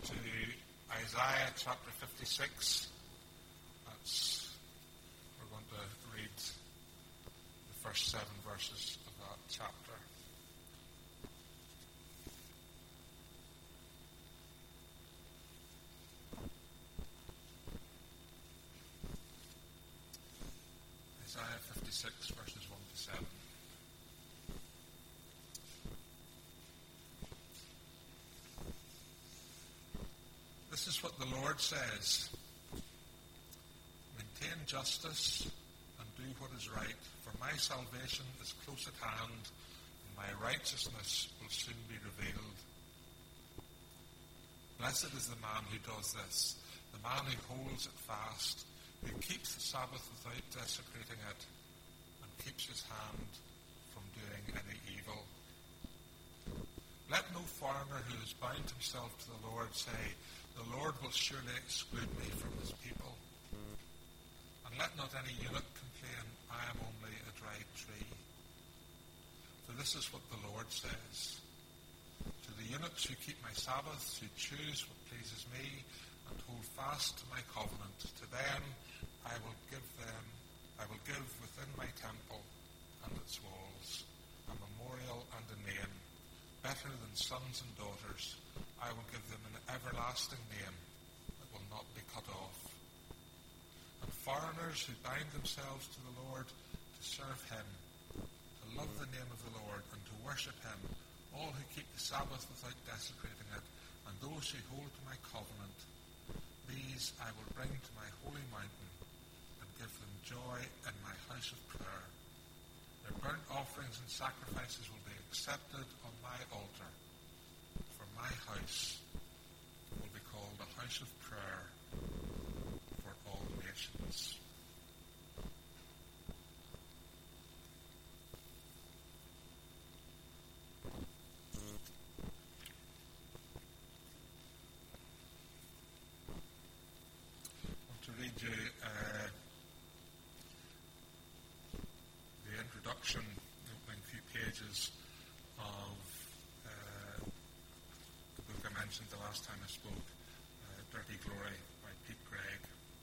to Isaiah chapter 56. We're going to read the first 7 verses of that chapter. Isaiah 56 verses 1 to 7. This is what the Lord says. Maintain justice and do what is right, for my salvation is close at hand, and my righteousness will soon be revealed. Blessed is the man who does this, the man who holds it fast, who keeps the Sabbath without desecrating it, and keeps his hand from doing any evil. Let no foreigner who has bound himself to the Lord say, the Lord will surely exclude me from his people. And let not any eunuch complain, I am only a dry tree. For this is what the Lord says. To the eunuchs who keep my Sabbaths, who choose what pleases me, and hold fast to my covenant, to them I will give within my temple and its walls a memorial and a name, better than sons and daughters. I will give them an everlasting name that will not be cut off. And foreigners who bind themselves to the Lord to serve him, to love the name of the Lord and to worship him, all who keep the Sabbath without desecrating it, and those who hold to my covenant, these I will bring to my holy mountain and give them joy in my house of prayer. Their burnt offerings and sacrifices will be accepted on my altar. For my house will be called a house of prayer for all nations. I want to read you the introduction, the opening few pages of the book I mentioned the last time I spoke, Dirty Glory by Pete Greig.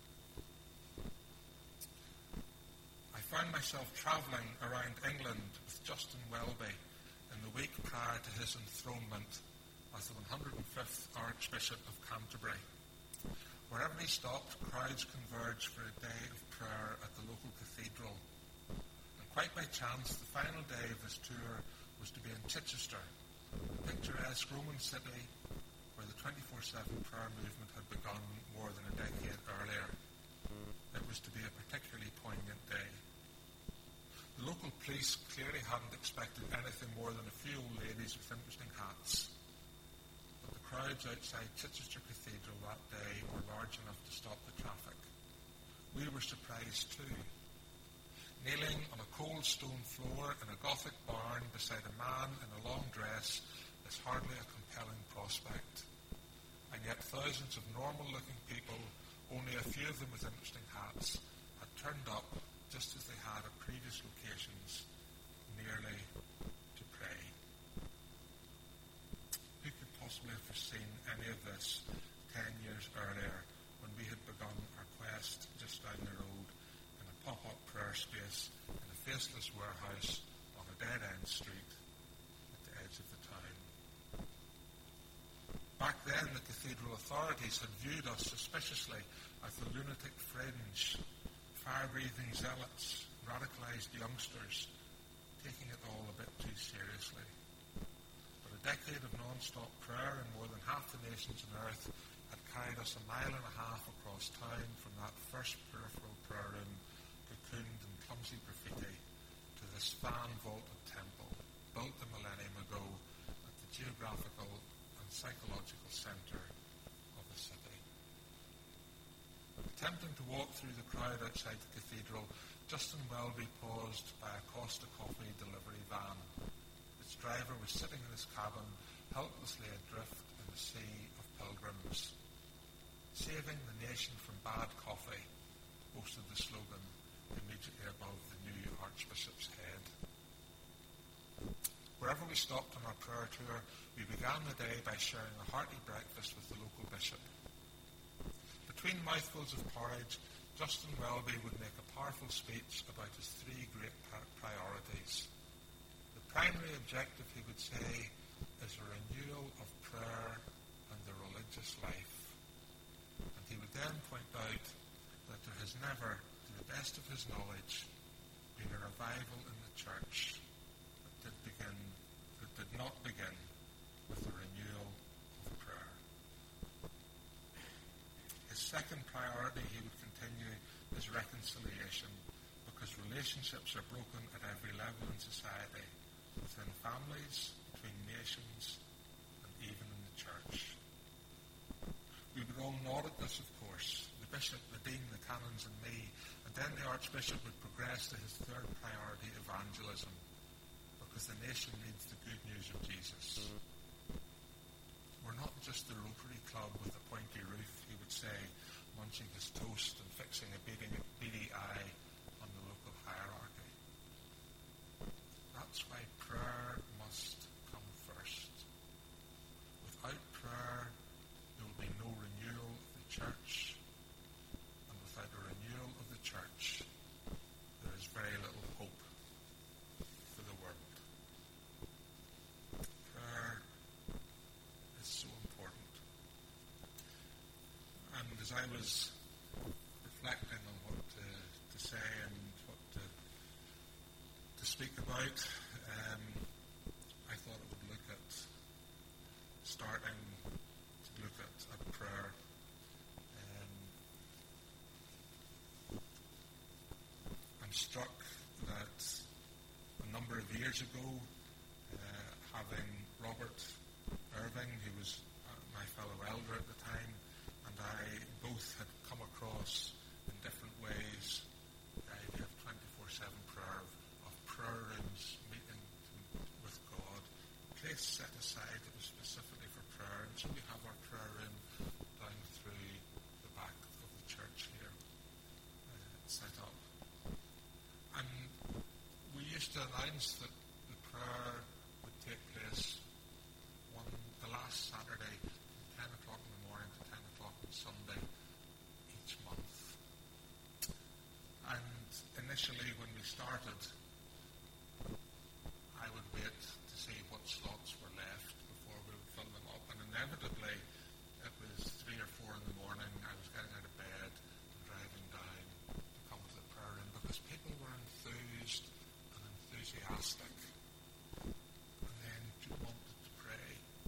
I found myself travelling around England with Justin Welby in the week prior to his enthronement as the 105th Archbishop of Canterbury. Wherever he stopped, crowds converged for a day of prayer at the local cathedral. And quite by chance, the final day of his tour was to be in Chichester, a picturesque Roman city where the 24/7 prayer movement had begun more than a decade earlier. It was to be a particularly poignant day. The local police clearly hadn't expected anything more than a few old ladies with interesting hats. But the crowds outside Chichester Cathedral that day were large enough to stop the traffic. We were surprised too. Kneeling on a cold stone floor in a Gothic barn beside a man in a long dress is hardly a compelling prospect. And yet thousands of normal-looking people, only a few of them with interesting hats, had turned up just as they had at previous locations, merely to pray. Who could possibly have foreseen any of this 10 years earlier when we had begun our quest just down the road in a pop-up prayer space in a faceless warehouse on a dead-end street at the edge of the town? Back then, the cathedral authorities had viewed us suspiciously as the lunatic fringe, fire-breathing zealots, radicalized youngsters, taking it all a bit too seriously. But a decade of non-stop prayer in more than half the nations on earth had carried us a mile and a half across town from that first peripheral prayer room, cocooned in clumsy graffiti, to this fan-vaulted temple, built a millennium ago at the geographical and psychological centre of the city. Attempting to walk through the crowd outside the cathedral, Justin Welby paused by a Costa Coffee delivery van. Its driver was sitting in his cabin, helplessly adrift in the sea of pilgrims. Saving the nation from bad coffee, posted the slogan immediately above the new Archbishop's head. Wherever we stopped on our prayer tour, we began the day by sharing a hearty breakfast with the local bishop. Between mouthfuls of porridge, Justin Welby would make a powerful speech about his three great priorities. The primary objective, he would say, is a renewal of prayer and the religious life. And he would then point out that there has never, to the best of his knowledge, been a revival in the church that did not begin with the renewal of prayer. His second priority, he would continue, is reconciliation, because relationships are broken at every level in society, within families, between nations, and even in the church. We would all nod at this, of course, the bishop, the dean, the canons, and me, and then the archbishop would progress to his third priority, evangelism, because the nation needs the good news of Jesus. We're not just the Rotary Club with a pointy roof, he would say, munching his toast and fixing a beady eye on the local hierarchy. That's why prayer must come first. Without prayer, there will be no renewal of the church, and without a renewal of the church, there is very little hope for the world. Prayer is so important. And as I was reflecting on what to say and what to speak about, I thought I would look at starting to look at prayer. I'm struck that a number of years ago, having Robert Irving, who was my fellow elder at the time, and I both had come across in different ways the idea of 24/7 prayer, of prayer rooms, meeting with God, a place set aside that was specifically for prayer. And so we have our prayer room down through the back of the church here, set up. And we used to announce that the prayer would take place the last Saturday from 10 o'clock in the morning to 10 o'clock on Sunday each month. And initially when we started, I would wait to see what slots were left before we would fill them up. And inevitably, it was 3 or 4 in the morning, I was getting out of bed and driving down to come to the prayer room, because people were enthused and enthusiastic, and then wanted to pray.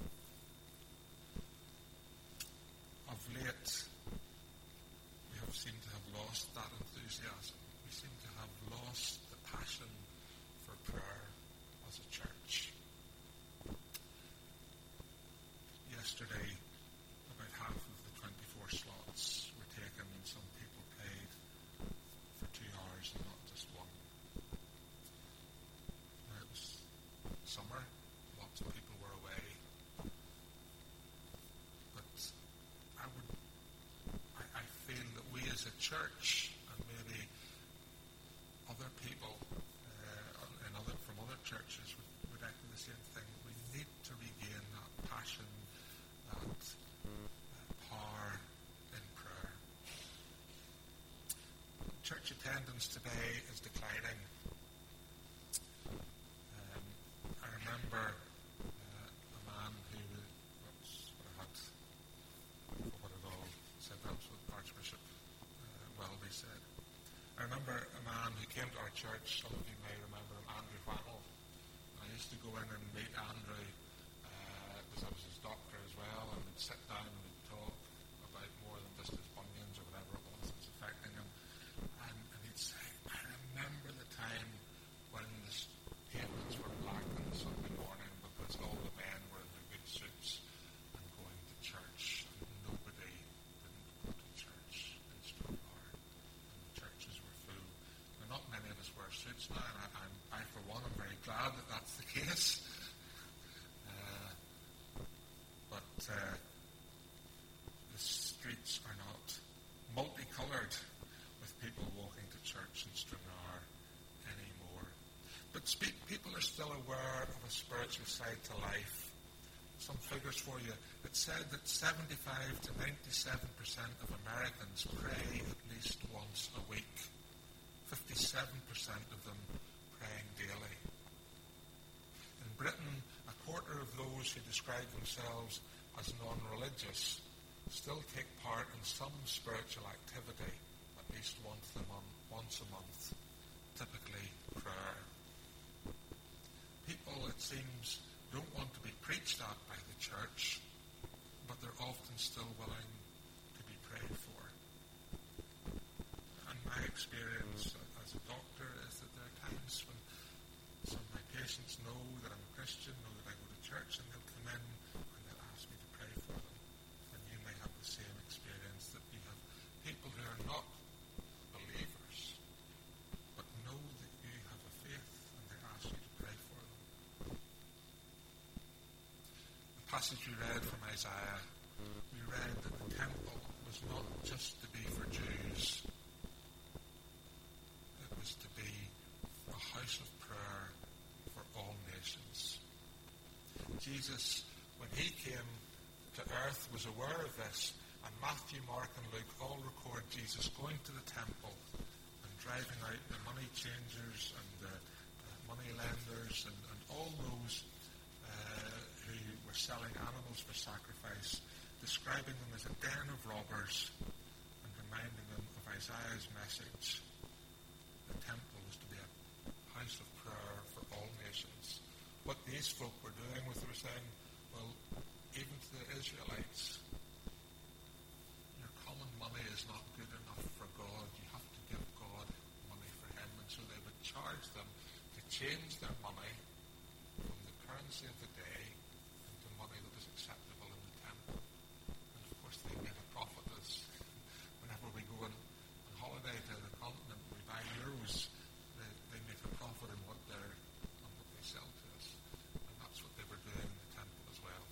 Of late, we have seemed to have lost that enthusiasm. We seem to have lost the passion for prayer as a church. Yesterday, about half of the 24 slots were taken, and some people paid for 2 hours and not just one. Now, it was summer, lots of people were away, but I feel that we as a church, and maybe other people from other churches would echo the same thing. We need to regain that passion, that power in prayer. Church attendance today is declining. I remember a man who Archbishop Welby said. I remember a man who came to our church, some of you may remember him, Andrew Whannell. I used to go in and meet Andrew, because I was his doctor as well, and we'd sit down and we'd talk about more than just his bunions or whatever it was that's affecting him. And he'd say, I remember the time when the pavements were black on a Sunday morning because all the men were in their good suits and going to church, and nobody didn't go to church in Stranraer, and the churches were full. Now, not many of us wear suits now, and I for one, am very glad that that's the case. But the streets are not multicoloured with people walking to church in Stranraer anymore. But people are still aware of a spiritual side to life. Some figures for you. It said that 75 to 97% of Americans pray at least once a week. 57% of them praying daily. In Britain, a quarter of those who describe themselves as non-religious still take part in some spiritual activity at least once a month, typically prayer. People, it seems, don't want to be preached at by the church, but they're often still willing to be prayed for. And my experience as a doctor is that there are times when some of my patients know that I'm a Christian, know that I go to church, and they'll come in and they'll ask me to pray for them. And you may have the same experience, that you have people who are not believers, but know that you have a faith, and they ask you to pray for them. The passage we read from Isaiah, we read that the temple was not just to be for Jews. It was to be a house of prayer for all nations. Jesus, when he came to earth, was aware of this, and Matthew, Mark, and Luke all record Jesus going to the temple and driving out the money changers and the money lenders and all those who were selling animals for sacrifice, describing them as a den of robbers and reminding them of Isaiah's message. The temple was to be a house of prayer for all nations. What these folk were doing was they were saying, well, even to the Israelites, your common money is not good enough for God. You have to give God money for him. And so they would charge them to change their money from the currency of the day into money that was acceptable in the temple. And of course they made a profit. As whenever we go on holiday to the continent, we buy euros, they make a profit on what they sell to us. And that's what they were doing in the temple as well.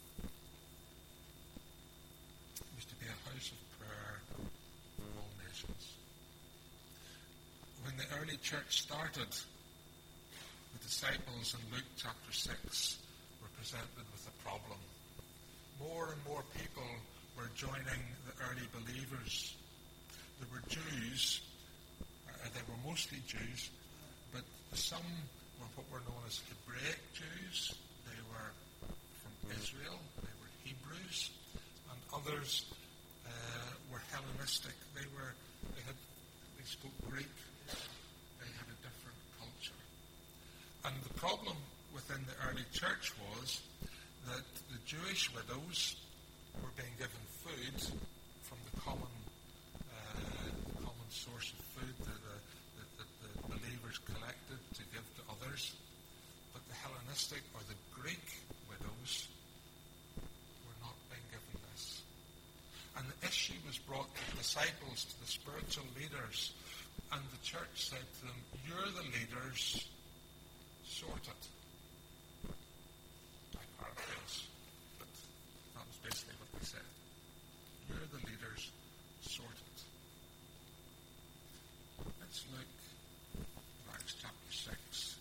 It was to be a house of prayer for all nations. When the early church started, the disciples in Luke chapter 6 were presented with a problem. More and more people were joining the early believers. There were Jews, they were mostly Jews, but some were what were known as Hebraic Jews. They were from Israel, they were Hebrews, and others were Hellenistic. They spoke Greek. They had a different culture. And the problem within the early church was that the Jewish widows were being given food from the common source of food that the believers collected to give to others. But the Hellenistic or the Greek widows were not being given this. And the issue was brought to the disciples, to the spiritual leaders, and the church said to them, you're the leaders, sort it. I paraphrase, but that was basically what they said. You're the leaders, sort it. Let's look at Acts chapter 6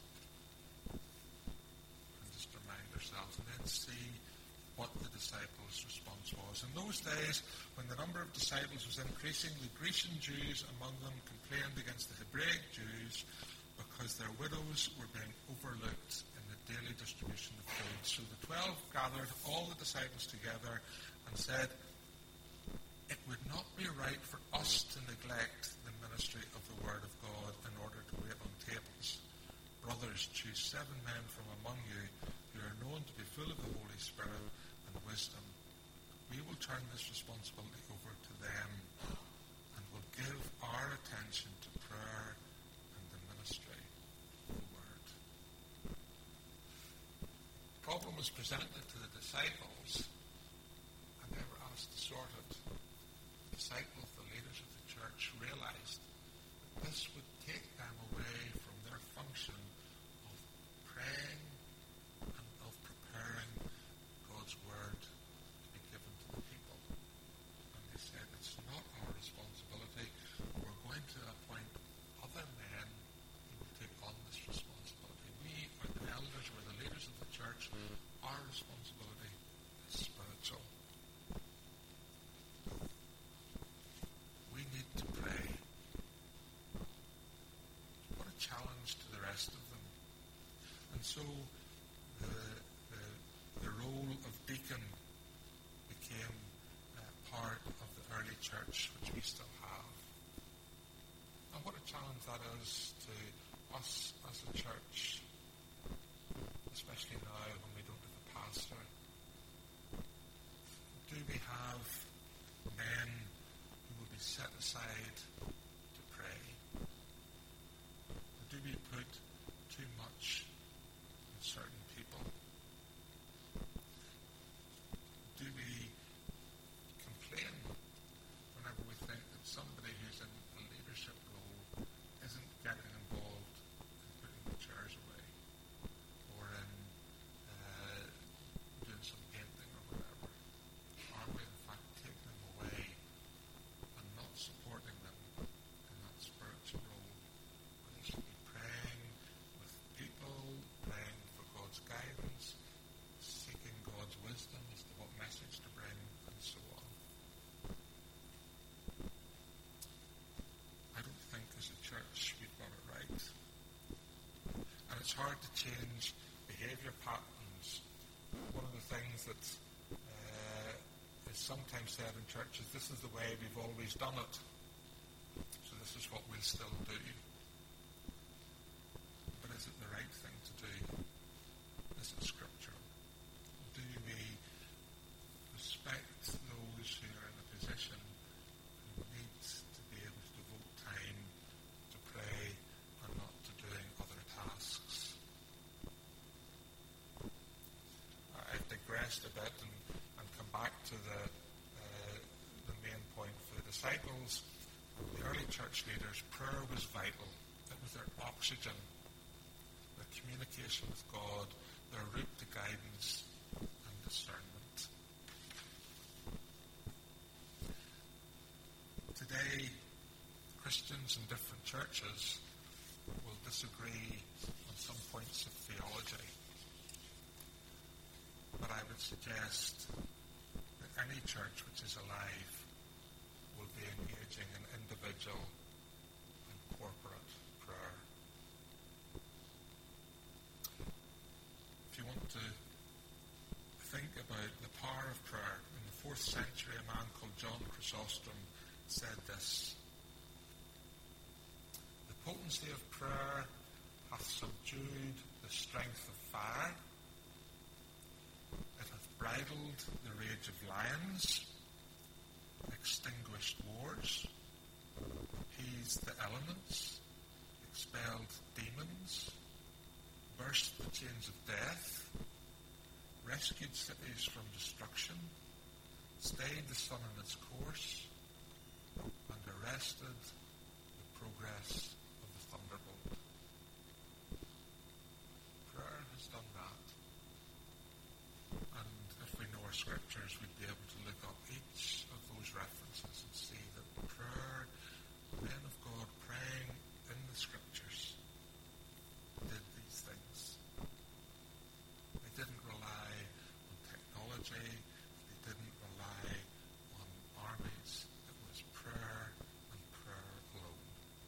and just remind ourselves and then see what the disciples' response was. In those days, when the number of disciples was increasing, the Grecian Jews among them complained against the Hebraic Jews because their widows were being overlooked in the daily distribution of food. So the 12 gathered all the disciples together and said, it would not be right for us to neglect the ministry of the word of God in order to wait on tables. Brothers, choose 7 men from among you who are known to be full of the Holy Spirit and wisdom. We will turn this responsibility over to them and will give our attention to prayer and the ministry of the word. The problem was presented to the disciples and they were asked to sort it. The disciples, the leaders of the church, realized that this would take them away from their function of praying and of preparing God's word to be given to the people. And they said, it's not our responsibility. We're going to appoint other men who will take on this responsibility. We are the elders, we're the leaders of the church. And so the role of deacon became part of the early church, which we still have. And what a challenge that is to us as a church, especially now when we don't have a pastor. Do we have men who will be set aside to pray? Or do we put too much in certain people? Do we complain whenever we think that somebody who's in a leadership role isn't getting involved in putting the chairs away or in doing some painting or whatever? Are we in fact taking them away and not supporting them in that spiritual role where they should be praying with people, praying for God's guidance, seeking God's wisdom as to what message to bring, and so on? I don't think as a church we've got it right. And it's hard to change behaviour patterns. One of the things that is sometimes said in churches, this is the way we've always done it, so this is what we'll still do. But is it the right thing to do? Is it scriptural? Do we respect those who are in a position who need to be able to devote time to pray and not to doing other tasks? I've digressed a bit and come back to the main point for the disciples. The early church leaders, prayer was vital. It was their oxygen, their communication with God, their route to guidance and discernment. Today, Christians in different churches will disagree on some points of theology. But I would suggest that any church which is alive will be engaging in individual and corporate prayer. If you want to think about the power of prayer, in the 4th century a man called John Chrysostom said this: "The potency of prayer hath subdued the strength of fire. It hath bridled the rage of lions, extinguished wars, appeased the elements, expelled demons, burst the chains of death, rescued cities from destruction, stayed the sun in its course, and arrested the progress of the thunderbolt." Prayer has done that. And if we know our scriptures, we'd be able to look up each of those references and see that prayer, men of God praying in the scriptures, did these things. They didn't rely on technology. They didn't rely on armies. It was prayer and prayer alone.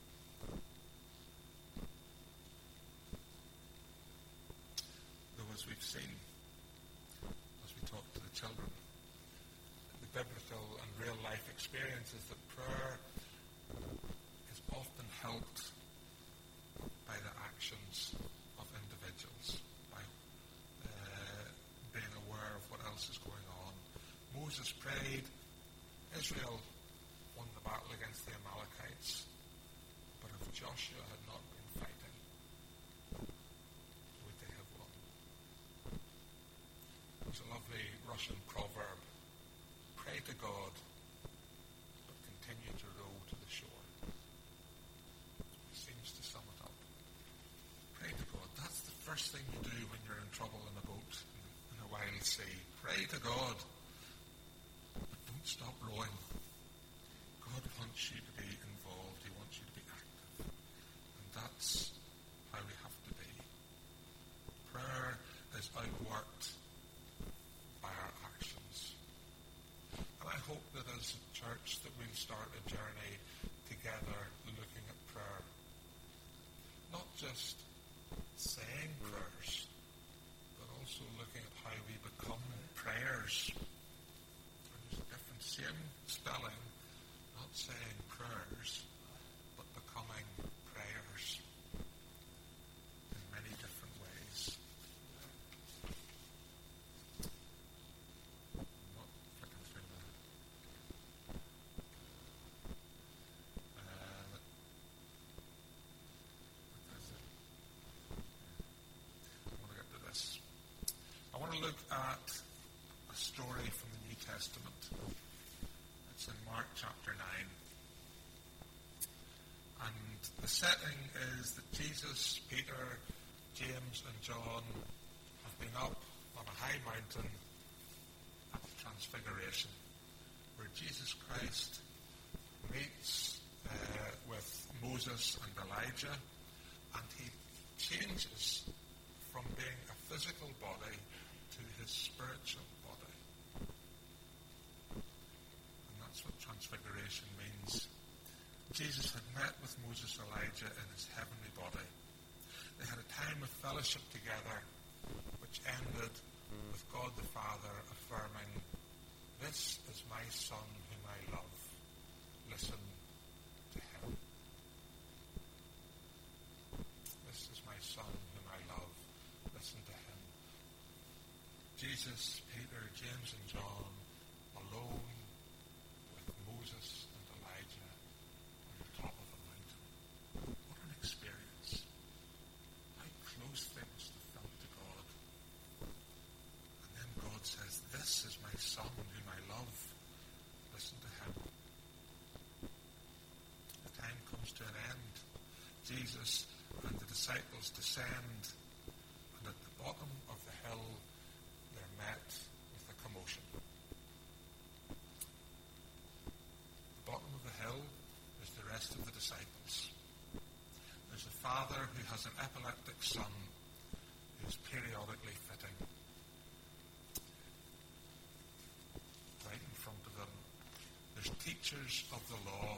Though, as we've seen, as we talk to the children, the biblical and real life experience is that prayer is often helped by the actions of individuals, by being aware of what else is going on. Moses prayed. Israel won the battle against the Amalekites. But if Joshua had not been fighting, would they have won? There's a lovely Russian proverb: "Pray to God, but continue to row to the shore." It seems to sum it up. Pray to God. That's the first thing you do when you're in trouble in a boat in a wild sea. Pray to God, but don't stop rowing. God wants you to be involved. He wants you to be active. And that's how we have to be. Prayer is outworked by our actions. And I hope that as a church that we'll start a journey together looking at prayer. Not just saying prayers, but also looking at how we become prayers. And there's a difference, same spelling, not saying prayers, but becoming prayers in many different ways. I'm not flicking through that. I want to look at a story from the New Testament. It's in Mark chapter 9. And the setting is that Jesus, Peter, James and John have been up on a high mountain at the Transfiguration, where Jesus Christ meets with Moses and Elijah, and he changes from being a physical body to his spiritual body. And that's what Transfiguration means. Jesus had met with Moses and Elijah in his heavenly body. They had a time of fellowship together, which ended with God the Father affirming, "This is my Son whom I love. Listen to him." This is my Son whom I love. Listen to him. Jesus, Peter, James and John alone with Moses and Elijah on the top of a mountain. What an experience. How close they must have felt to God. And then God says, "This is my Son whom I love. Listen to him." The time comes to an end. Jesus and the disciples descend, and at the bottom of the hill they're met with a commotion. The bottom of the hill is the rest of the disciples. There's a father who has an epileptic son who's periodically fitting. Right in front of them, there's teachers of the law,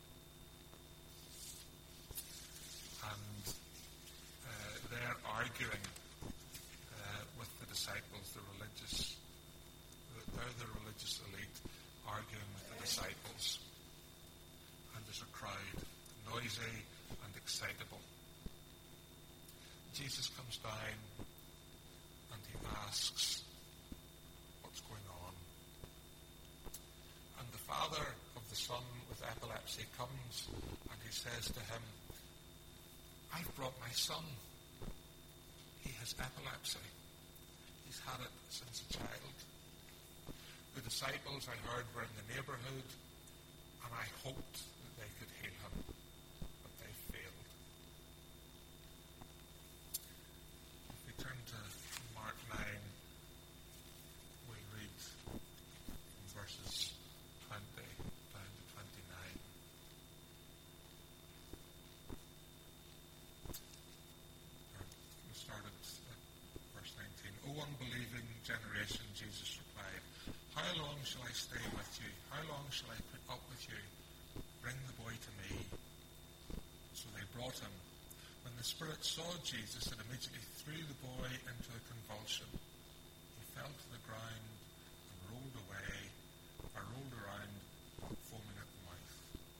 and they're arguing with the disciples, they're the religious elite arguing with the disciples. And there's a crowd, noisy and excitable. Jesus comes down and he asks, "What's going on?" And the father of the son with epilepsy comes and he says to him, "I've brought my son. He has epilepsy. He's had it since a child. The disciples, I heard, were in the neighborhood, and I hoped that they could heal him, but they failed." If we turn to Mark 9, we'll read from verses 20 down to 29. We started at verse 19. "O unbelieving generation," Jesus replied, "how long shall I stay with you? How long shall I put up with you? Bring the boy to me." So they brought him. When the spirit saw Jesus, it immediately threw the boy into a convulsion. He fell to the ground and rolled around, foaming at the mouth.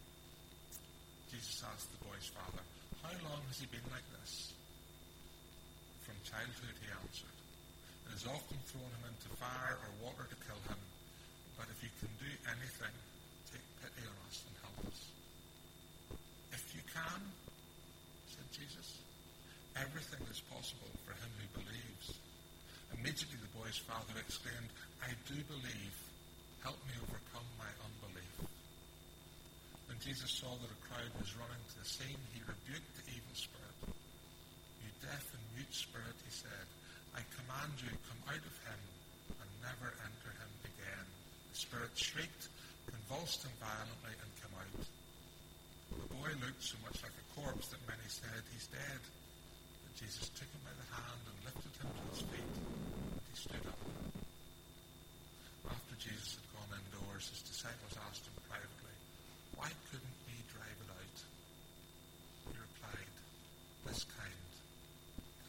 Jesus asked the boy's father, "How long has he been like this?" "From childhood," he answered. "It has often thrown him into fire or water to kill him. But if you can do anything, take pity on us and help us." "If you can," said Jesus, "everything is possible for him who believes." Immediately the boy's father exclaimed, "I do believe. Help me overcome my unbelief." When Jesus saw that a crowd was running to the scene, he rebuked the evil spirit. "You deaf and mute spirit," he said, "I command you, come out of him and never enter him again." The spirit shrieked, convulsed him violently, and came out. The boy looked so much like a corpse that many said, "He's dead." But Jesus took him by the hand and lifted him to his feet, and he stood up. After Jesus had gone indoors, his disciples asked him privately, "Why couldn't we drive it out?" He replied, "This kind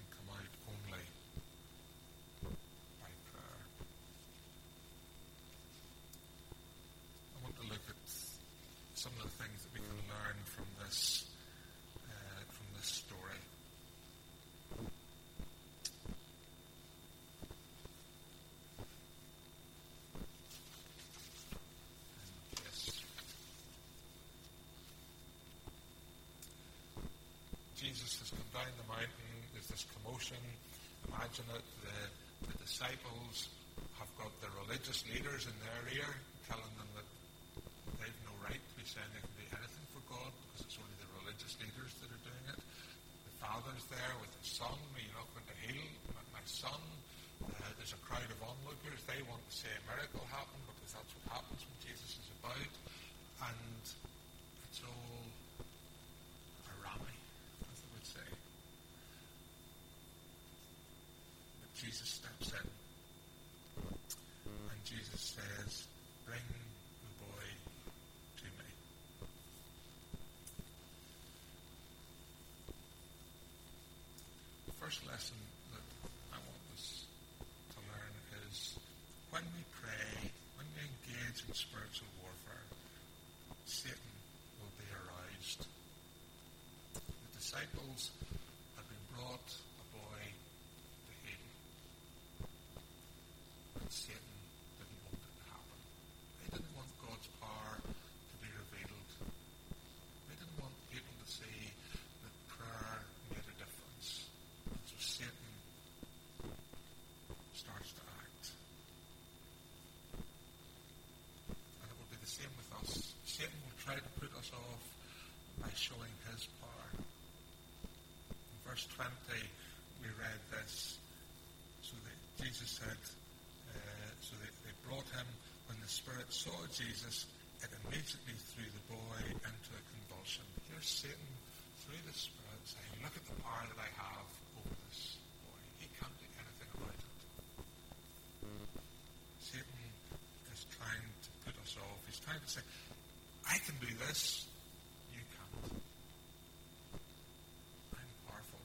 Jesus has come down the mountain. There's this commotion. Imagine it. The disciples have got the religious leaders in their ear telling them that they've no right to be saying they can do anything for God because it's only the religious leaders that are doing it. The Father's there with his Son. You're not going to heal my Son. There's a crowd of onlookers. They want to say a miracle happened because that's what happens when Jesus is about. And it's all a rammy, as they would say. But Jesus steps in. And Jesus says, bring the boy to me. The first lesson that I want us to learn is when we pray, when we engage in spiritual warfare, Satan will be aroused. The disciples had been brought a boy to heal. But Satan didn't want it to happen. They didn't want God's power to be revealed. They didn't want people to see that prayer made a difference. And so Satan starts to act. And it will be the same with us. Satan will try to put us off by showing his power. In verse 20, we read this. So Jesus said, so they brought him. When the spirit saw Jesus, it immediately threw the boy into a convulsion. Here's Satan through the spirit saying, look at the power that I have over this boy. He can't do anything about it. Satan is trying to put us off. He's trying to say, I can do this. You can't. I'm powerful.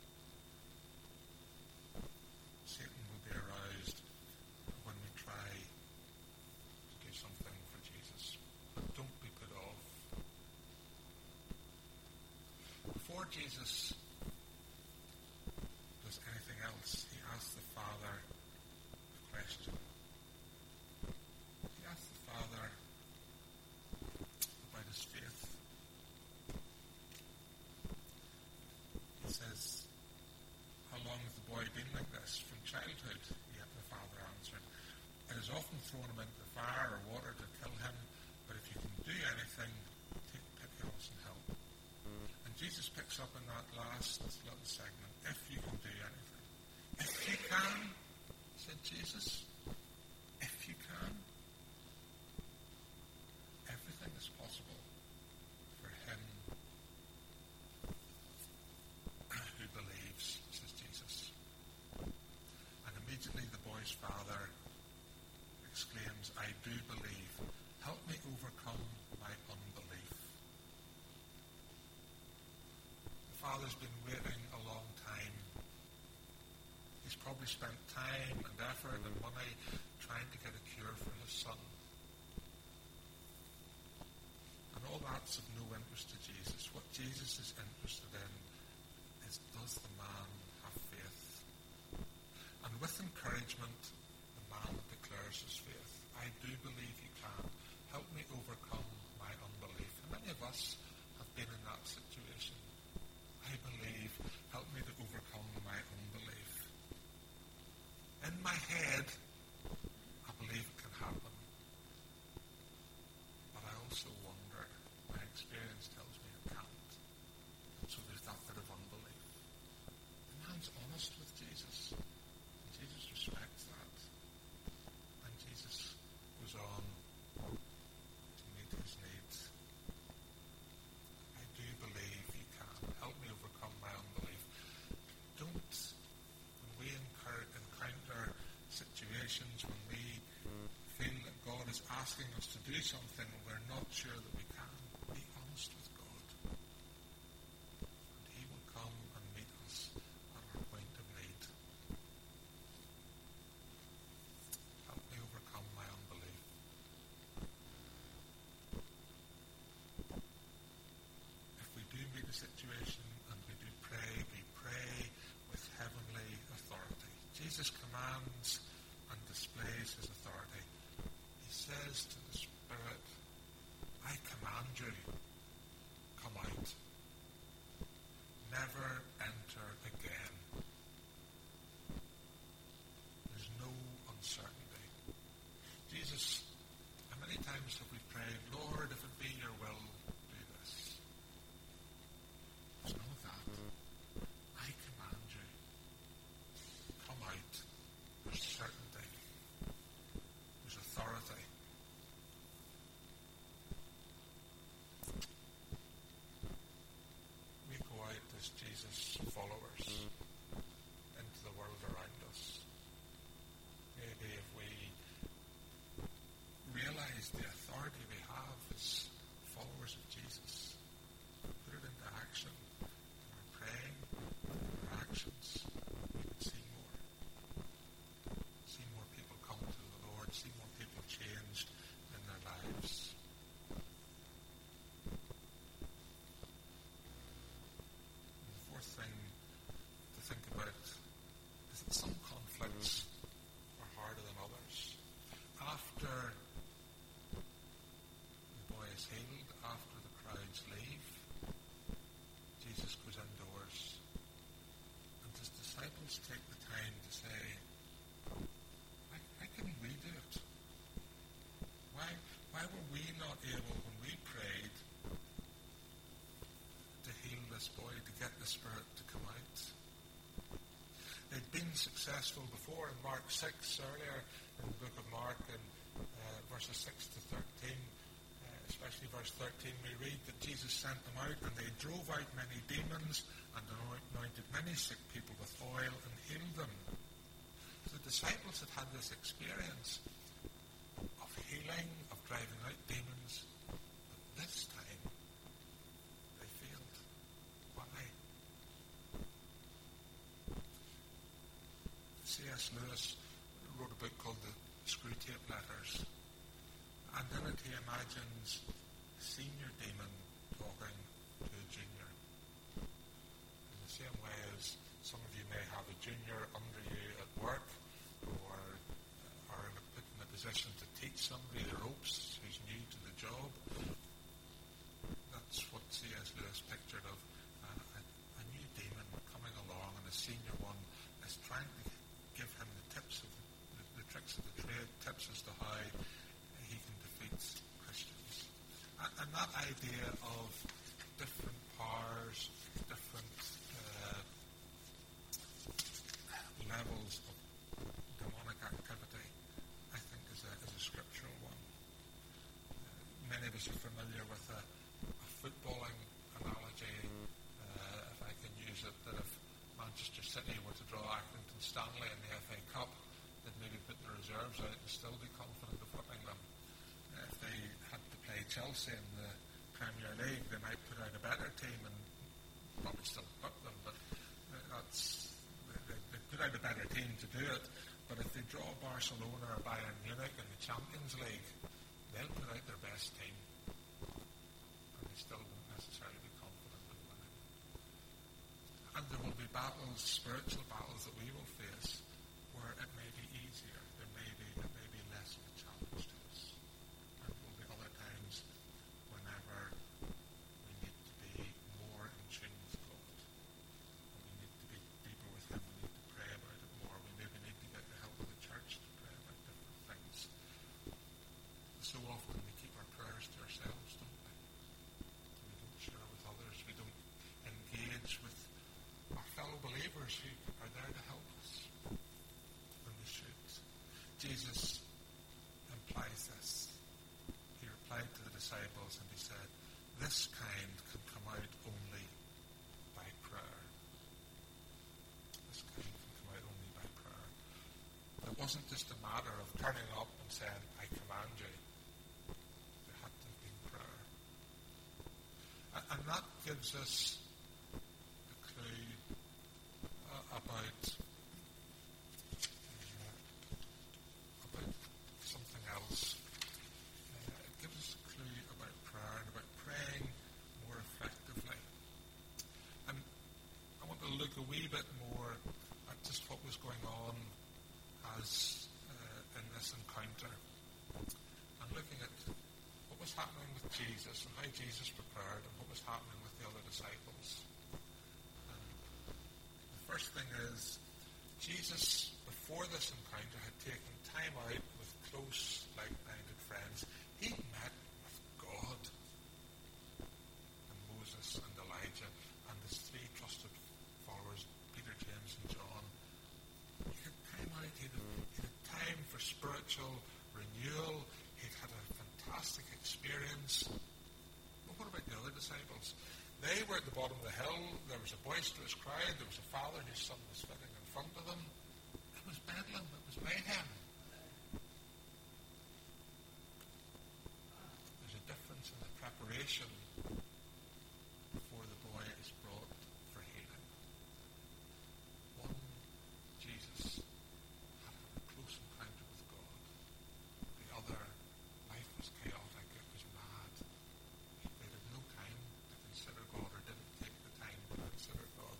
Satan will be aroused when we try to do something for Jesus. But don't be put off. Before Jesus does anything else, he asks the Father a question. He asks the Father about his faith. He says, how long has the boy been like this? From childhood, yet the Father answered. It has often thrown him into the fire or water to kill him, but if you can do anything, take pity on us and help. And Jesus picks up in that last little segment, if you can do anything. If you can, said Jesus, if you can. Everything is possible for him who believes, says Jesus. And immediately the boy's father exclaims, I do believe. Help me overcome my unbelief. The father's been waiting a long time. He's probably spent time and effort and money trying to get a cure for his son. And all that's of no interest to Jesus. What Jesus is interested in is, does the man have faith? And with encouragement, the man declares his faith. I do believe you can. Help me overcome my unbelief. And many of us have been in that situation. I believe, help me to overcome my unbelief. In my head, I believe it can happen. But I also wonder, my experience tells me it can't. And so there's that bit of unbelief. The man's honest with Jesus. And Jesus respects that. And Jesus goes on to meet his needs. I do believe you can. Help me overcome my unbelief. Don't, when we encounter situations, when we feel that God is asking us to do something and we're not sure that we can, be honest with God. And he will come and meet us at our point of need. Help me overcome my unbelief. If we do meet a situation and we do pray, we pray with heavenly authority. Jesus commands and displays his authority. He says to the Spirit, I command you, come out. Never is healed after the crowds leave. Jesus goes indoors, and his disciples take the time to say, why couldn't we do it? Why were we not able, when we prayed, to heal this boy, to get the Spirit to come out? They'd been successful before in Mark 6 earlier, in the book of Mark, in verses 6 to 13, especially verse 13, we read that Jesus sent them out, and they drove out many demons and anointed many sick people with oil and healed them. So the disciples had had this experience of healing, of driving out demons, but this time they failed. Why? C.S. Lewis wrote a book called The Screwtape Letters, and in it he imagines a senior demon talking to a junior. In the same way as some of you may have a junior under you at work, or are put in a position to teach somebody the ropes who's new to the job. That's what C.S. Lewis pictured of a new demon coming along, and a senior one is trying to give him the tips of the tricks of the trade, tips as to how he can defeat Christians. And that idea of different powers, different levels of demonic activity, I think is a scriptural one. Many of us are familiar with a footballing analogy, if I can use it, that if Manchester City were to draw Accrington Stanley in the FA Cup, they'd maybe put the reserves out and still be confident of whipping them. If they had to play Chelsea in the Premier League, they might put out a better team and probably still whip them, but they put out a better team to do it. But if they draw Barcelona or Bayern Munich in the Champions League, they'll put out their best team, and they still won't necessarily be confident of winning. And there will be battles, spiritual battles, that we will face where it may be easier, it may be less of a challenge to us. And there will be other times whenever we need to be more in tune with God, and we need to be deeper with Him, we need to pray about it more, we maybe need to get the help of the church to pray about different things. So often we keep our prayers to ourselves, don't we? We don't share with others, we don't engage with our fellow believers who are there to help us when we should. Jesus implies this. He replied to the disciples and he said, this kind can come out only by prayer. This kind can come out only by prayer. It wasn't just a matter of turning up and saying, I command you. There had to have been prayer. And that gives us a clue about something else. It gives us a clue about prayer and about praying more effectively. And I want to look a wee bit more at just what was going on as in this encounter, and looking at what was happening with Jesus and how Jesus prepared, and what was happening with the other disciples. And the first thing is, Jesus, before this encounter, had taken time out with close, like-minded friends. He met with God and Moses and Elijah and his three trusted followers, Peter, James and John. He had time out. He had time for spiritual renewal. He'd had a fantastic experience. But what about the other disciples? They were at the bottom of the hill. There was a boisterous crowd. There was a father whose son was sitting in front of them. It was bedlam. It was mayhem. There's a difference in the preparation before the boy is brought for healing. One, Jesus had a close encounter with God. The other, life was chaotic. It was mad. They had no time to consider God, or didn't take the time to consider God.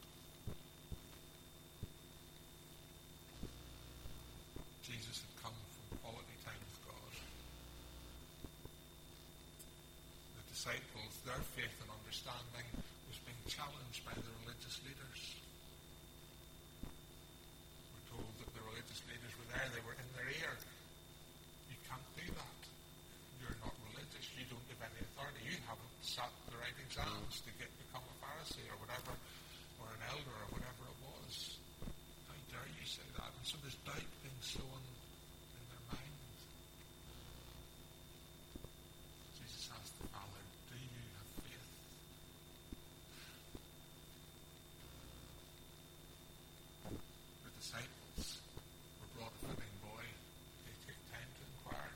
Jesus had come from quality time with God. disciples, their faith and understanding was being challenged by the religious leaders. We're told that the religious leaders were there, they were in their ear. You can't do that. You're not religious. You don't have any authority. You haven't sat the right exams to become a Pharisee or whatever, or an elder or whatever it was. How dare you say that? And so there's doubt being sown in their mind. Jesus asked the Father, do you have faith? The disciples were brought a fitting boy. They take time to inquire.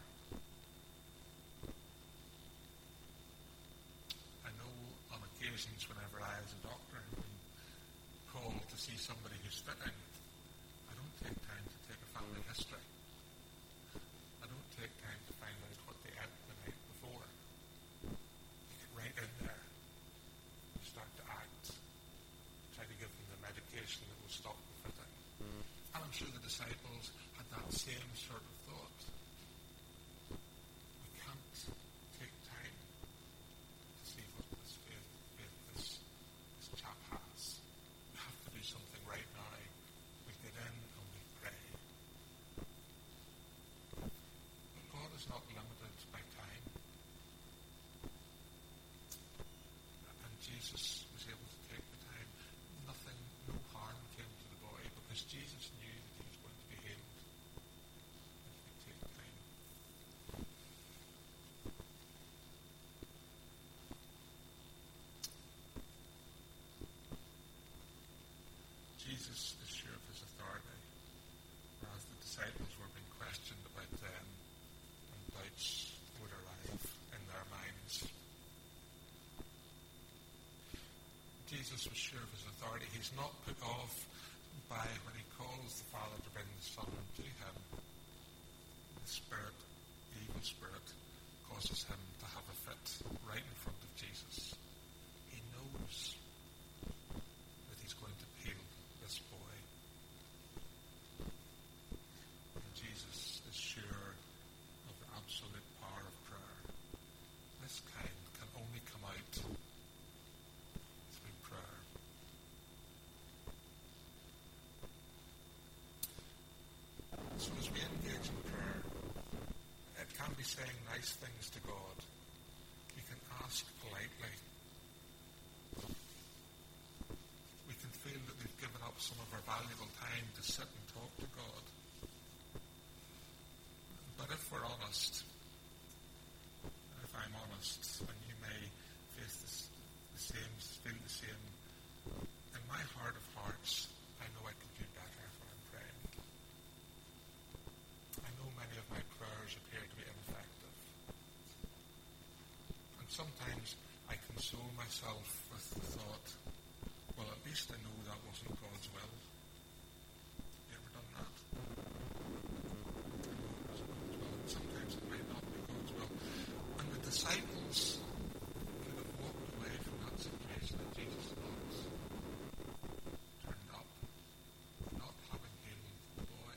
I know on occasions whenever I, as a doctor, have been called to see somebody who's fitting, I don't take time to take a family history. I don't take time to find out what they ate the night before. You get right in there. You start to act. Try to give them the medication that will stop the fitting. And I'm sure the disciples had that same sort of thought. We can't take time to see what this faith this chap has. We have to do something right now. We get in and we pray. But God is not limited by time. And Jesus was able to take the time. No harm came to the boy because Jesus knew that he was going to be healed. And he could take time. Jesus is sure of his authority, whereas the disciples were being questioned about them, and doubts would arrive in their minds. Jesus was sure of his authority. He's not put off by when he calls the Father to bring the Son to him. The Spirit, the evil spirit, causes him to have a fit right in front of Jesus. He knows that he's going to heal this boy. And Jesus is sure of the absolute power of prayer. This kind can only come out through prayer. So as we engage in prayer, it can be saying nice things to God. We can ask politely. We can feel that we've given up some of our valuable time to sit and talk to God. But if we're honest, if I'm honest, and you may face feel the same, in my heart of hearts, I know I could do better when I'm praying. I know many of my prayers appear to be ineffective. And sometimes I console myself with the thought, well, at least I know that wasn't God's will. You ever done that? I know it wasn't God's will, and sometimes it might not be God's will. And the disciples could have walked away from that situation that Jesus not turned up, not having healed the boy,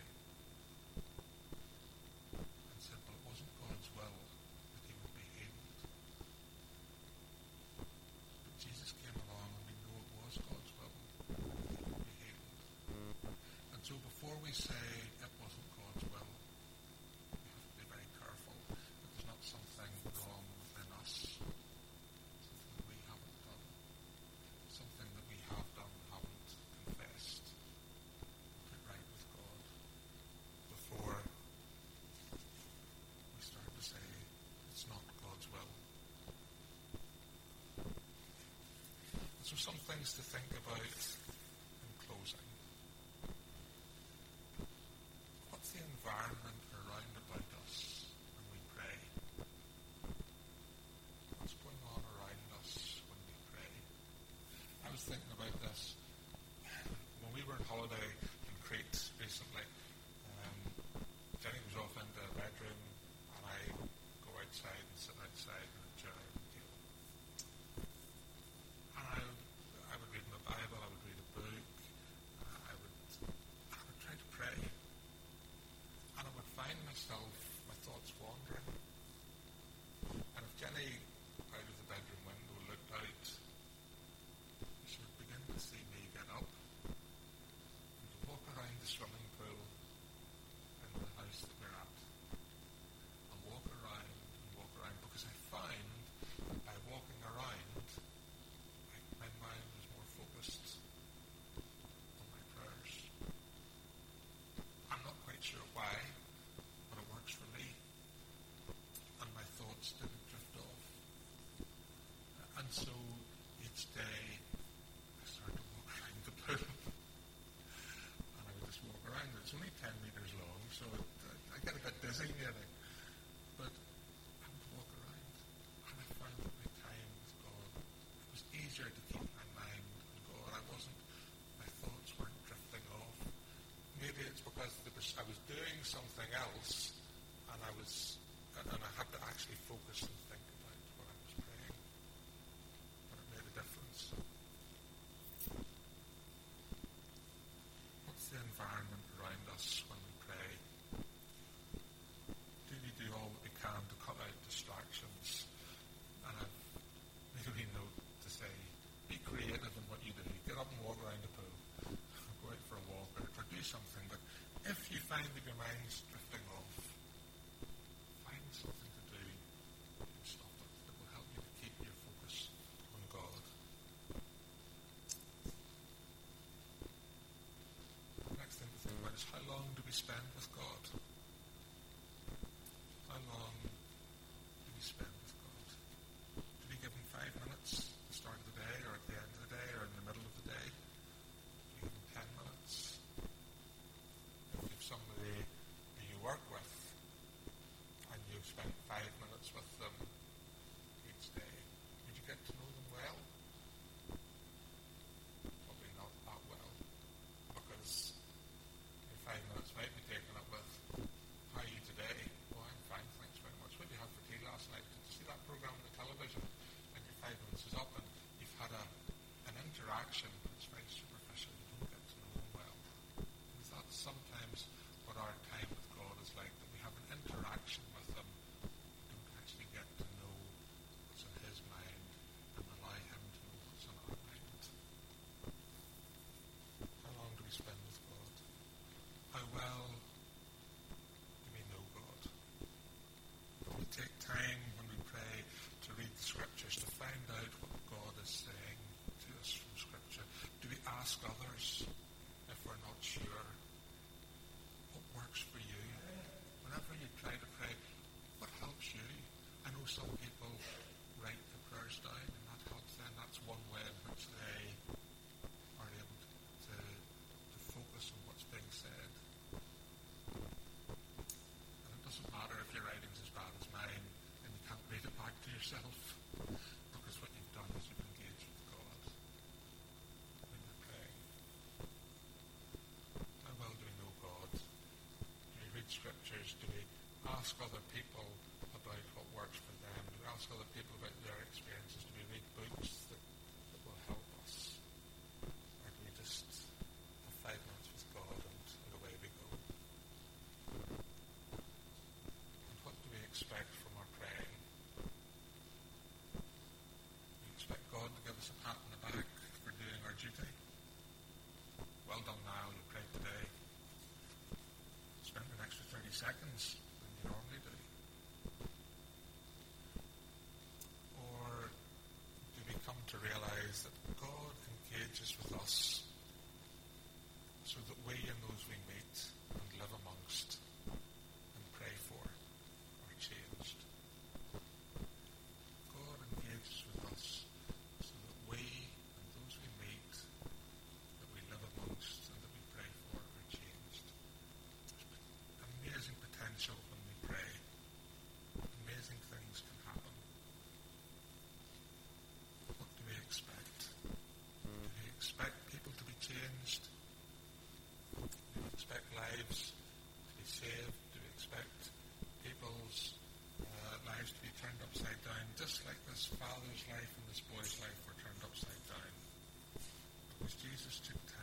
and said, well, it wasn't God's will that he would be healed. But Jesus came along and we know it was God's will that he would be healed. And so before we say it wasn't God's will, we have to be very careful that there's not something wrong within us, something that we haven't done, something that we have done and haven't confessed, put right with God before we start to say it's not God's will. So some things to think about in closing. What's the environment around about us when we pray? What's going on around us when we pray? I was thinking about this when we were on holiday in Crete recently. Jenny was off into a bedroom and I go outside and sit outside in a chair and deal. And I would read my Bible, I would read a book, I would try to pray. And I would find myself, my thoughts wandering. And if Jenny out of the bedroom else, and I had to actually focus and think about what I was praying. But it made a difference. What's the environment around us when we pray? Do we do all that we can to cut out distractions? And I've made a wee note to say, be creative in what you do. Get up and walk around the pool. Go out for a walk or do something. But if you find that your mind's drifting off, find something to do and stop it that will help you to keep your focus on God. The next thing to think about is, how long do we spend with God? How long do we spend with God? Do we give him 5 minutes at the start of the day, or at the end of the day, or in the middle of the day? Do we give him 10 minutes? If somebody who you work with and you've spent 5 minutes with them each day, would you get to know them well? Probably not that well, because your 5 minutes might be taken up with, how are you today? Oh, I'm fine, thanks very much. What did you have for tea last night? Did you see that program on the television? And your 5 minutes is up and you've had an interaction that's very superficial. You don't get to know them well. And that's sometimes what our time with God is like, that we have an interaction with him. We don't actually get to know what's in his mind and allow him to know what's in our mind. How long do we spend with God? How well do we know God? Do we take time when we pray to read the scriptures to find out what God is saying to us from scripture? Do we ask others if we're not sure? What works for you? Whenever you try to pray, what helps you? I know some people write the prayers down and that helps them. That's one way in which they are able to focus on what's being said. And it doesn't matter if your writing's as bad as mine and you can't read it back to yourself, because what you've done is you've engaged with God when you're praying. How well do we know God? Do we read scriptures? Do we ask other people about what works for them? Do we ask other people about their experiences? Do we read books that will help us? Or do we just have 5 minutes with God and away we go? And what do we expect from our praying? Do we expect God to give us a pat on the back for doing our duty? Well done, Niall, you prayed today. Spend an extra 30 seconds than you normally do. Or do we come to realize that God engages with us so that we and those we meet and live amongst and pray for are changed? God engages with us so that we and those we meet, that we live amongst and that we pray for, are changed. There's amazing potential when we pray. Amazing things can happen. What do we expect? Do we expect people to be changed? Do we expect lives to be saved? Do we expect people's lives to be turned upside down, just like this father's life and this boy's life were turned upside down? Because Jesus took time